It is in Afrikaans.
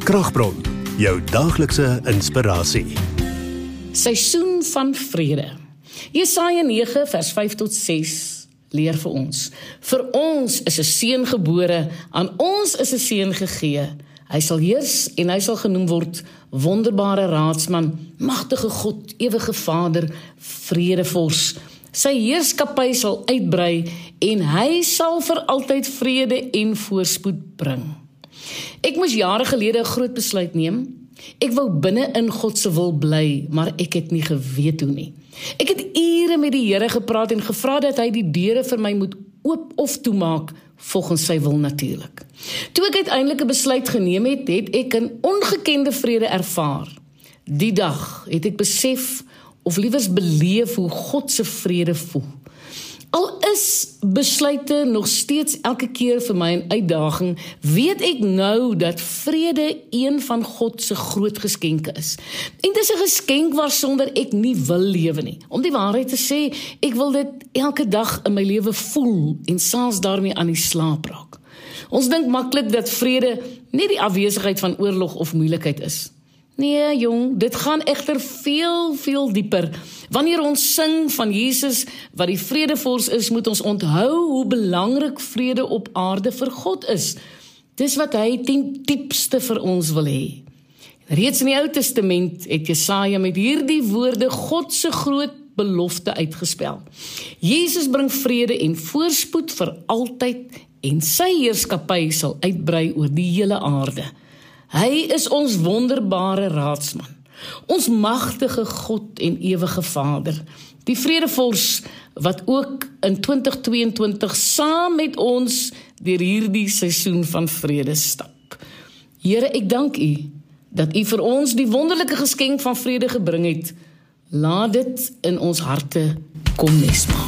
Kragbron, jou daaglikse inspirasie. Seisoen van vrede. Jesaja 9 vers 5 tot 6 leer vir ons. Vir ons is 'n seun gebore, aan ons is 'n seun gegee. Hy sal heers en hy sal genoem word wonderbare raadsman, magtige God, ewige Vader, vredevors. Sy heerskappy sal uitbrei en hy sal vir altyd vrede en voorspoed bring. Ek moes jare gelede 'n groot besluit neem. Ek wou binne in God se wil bly, maar ek het nie geweet hoe nie. Ek het ure met die Here gepraat en gevra dat hy die deure vir my moet oop of toemaak, volgens sy wil natuurlik. Toe ek uiteindelik 'n besluit geneem het, het ek 'n ongekende vrede ervaar. Die dag het ek besef, of liewers beleef, hoe God se vrede voel. Al is besluite nog steeds elke keer vir my 'n uitdaging, weet ek nou dat vrede een van God se groot geskenke is. En dit is 'n geskenk waarsonder ek nie wil lewe nie. Om die waarheid te sê, ek wil dit elke dag in my lewe voel en selfs daarmee aan die slaap raak. Ons dink maklik dat vrede nie die afwesigheid van oorlog of moeilikheid is. Nee jong, dit gaan egter veel dieper. Wanneer ons sing van Jesus wat die vredevors is, moet ons onthou hoe belangrik vrede op aarde vir God is. Dis wat hy ten diepste vir ons wil hê. Reeds in die Ou Testament het Jesaja met hierdie woorde God se groot belofte uitgespel. Jesus bring vrede en voorspoed vir altyd en sy heerskappy sal uitbrei oor die hele aarde. Hy is ons wonderbare raadsman, ons magtige God en ewige Vader, die vredevors wat ook in 2022 saam met ons deur hierdie seisoen van vrede stap. Here, ek dank U dat U vir ons die wonderlike geskenk van vrede gebring het. Laat dit in ons harte kom nesmaak.